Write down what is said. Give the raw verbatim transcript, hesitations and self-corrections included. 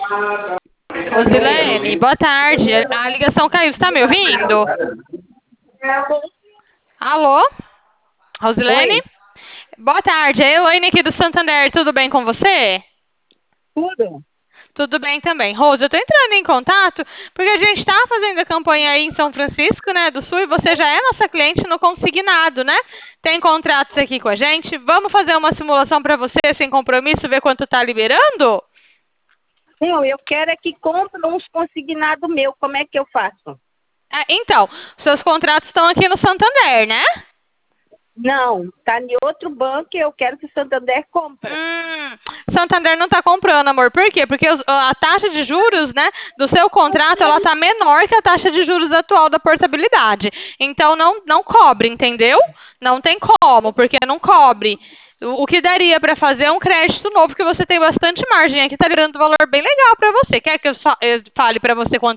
Rosilene, boa tarde. A ligação caiu, você tá me ouvindo? Alô? Rosilene? Oi. Boa tarde, é a Elaine aqui do Santander, tudo bem com você? Tudo? Tudo bem também. Rose, eu tô entrando em contato porque a gente tá fazendo a campanha aí em São Francisco, né, do Sul, e você já é nossa cliente no consignado, né? Tem contratos aqui com a gente. Vamos fazer uma simulação para você sem compromisso, ver quanto tá liberando? Não, eu quero é que compre uns consignados meu. Como é que eu faço? É, então, seus contratos estão aqui no Santander, né? Não, tá em outro banco e eu quero que o Santander compre. Hum, Santander não está comprando, amor. Por quê? Porque os- a taxa de juros, né, do seu contrato, ela tá menor que a taxa de juros atual da portabilidade. Então não não cobre, entendeu? Não tem como, porque não cobre. O, o que daria para fazer é um crédito novo, que você tem bastante margem aqui, tá gerando um valor bem legal para você. Quer que eu, só, eu fale para você quanto